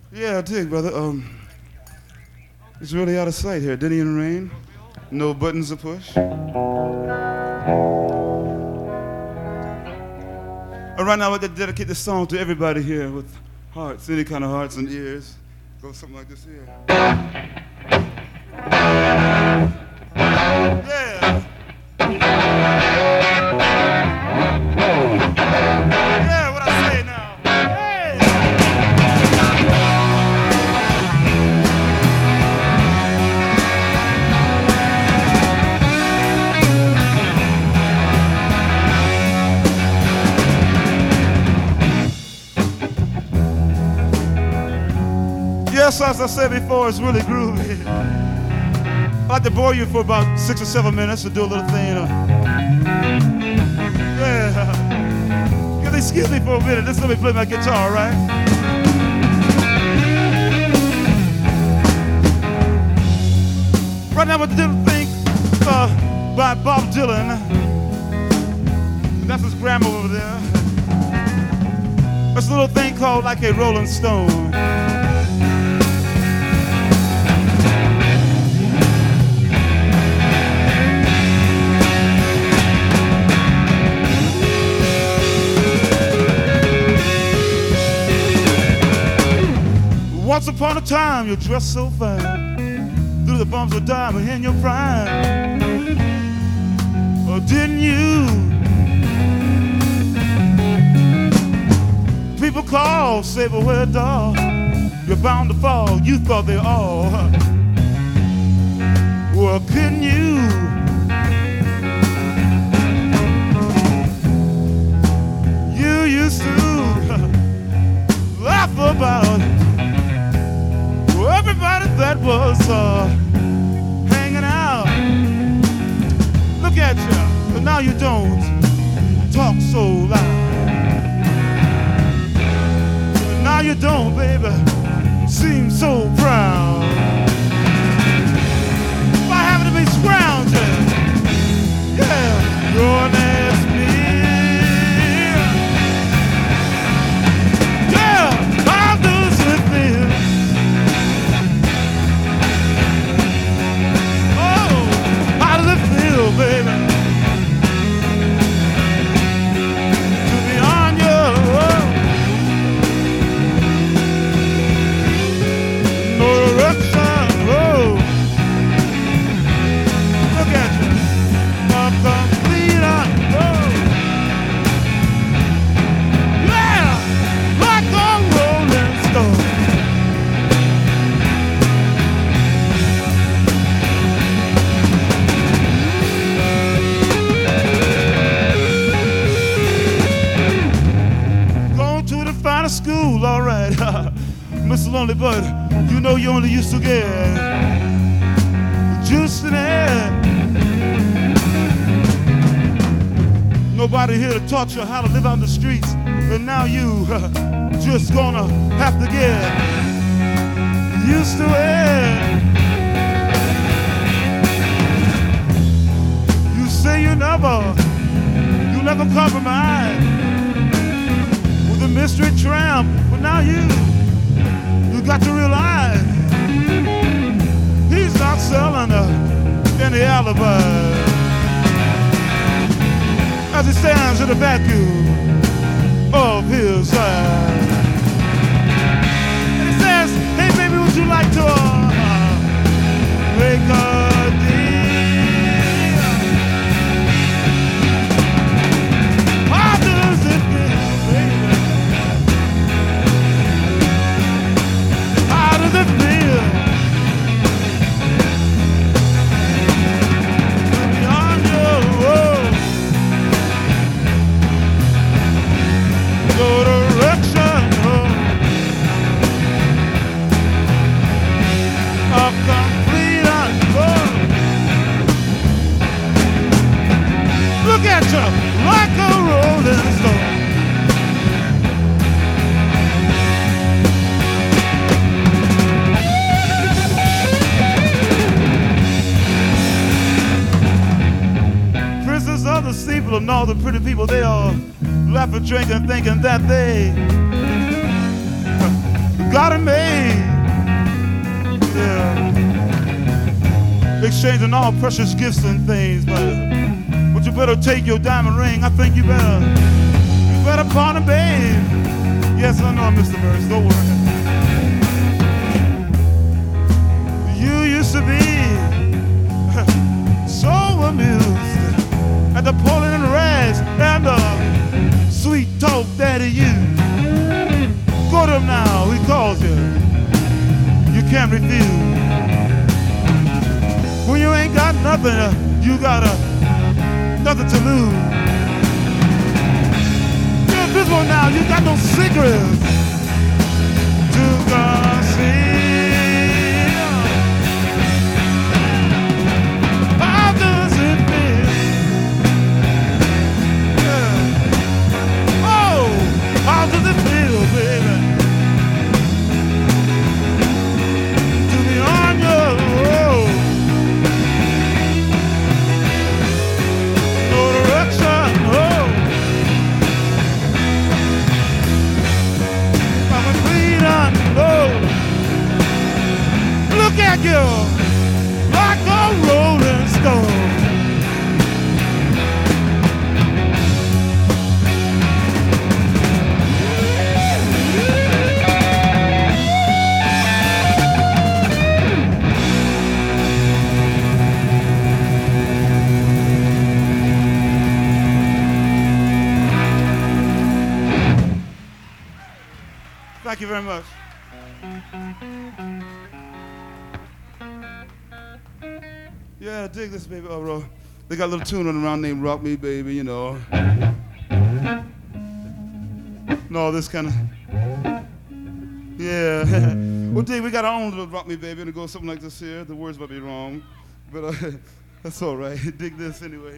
Yeah, I dig, brother. It's really out of sight here. Denny and Rain. No buttons to push. Right now, I'd like to dedicate this song to everybody here with hearts, any kind of hearts and ears. Go something like this here. Yeah. Yeah, what I say now. Hey. Yes, as I said before, it's really groovy. I'd like to bore you for about 6 or 7 minutes to do a little thing. Yeah. Excuse me for a minute. Just let me play my guitar, all right? Right now, we're doing a thing by Bob Dylan. That's his grandma over there. It's a little thing called Like a Rolling Stone. Once upon a time, you dressed so fine, through the bumps of diamond in your prime. Or didn't you? People call, say, but where, dog? You're bound to fall. You thought they all. Well, couldn't you? You used to laugh about everybody that was hanging out. Look at you, but now you don't talk so loud. Now you don't, baby, seem so proud. By having to be scrounging, yeah, you're an ass me. Yeah, how does it feel? Baby, to be on your own, no direction, oh. Look at you, I'm complete on, oh. Yeah, like a rolling stone. School, all right, Mr. Lonely Bud, you know you only used to get juice in it. Nobody here to taught you how to live on the streets, and now you just gonna have to get used to it. You say you never compromise. Mystery tramp, but now you got to realize he's not selling any alibi as he stands in the vacuum of his eyes. And he says, hey baby, would you like to make a deal? How does it feel, baby? How does it feel to be on your road? No direction, a complete unknown. Look at you, like a rolling stone. Other people and all the pretty people, they all laugh and drink and thinking that they got it made. exchanging all precious gifts and things, but you better take your diamond ring. I think you better pawn it, babe. Yes, I know, Mr. Burns, don't worry. You used to be so amused at the pulling and rags and the sweet talk daddy you. Go to him now, he calls you. You can't refuse. When you ain't got nothing, you got nothing to lose. You're invisible now, you got no secrets to conceal. How does it feel? Yeah. Oh, how does it feel, baby? To be on your road. No direction, oh. I'm a clean and low. Look at you, like a rolling stone. Thank you very much. Yeah, dig this, baby. Oh, bro. They got a little tune running around named Rock Me, Baby, you know. No, this kind of. Yeah. Well, dig, we got our own little Rock Me, Baby, and it goes something like this here. The words might be wrong, but that's all right. Dig this anyway.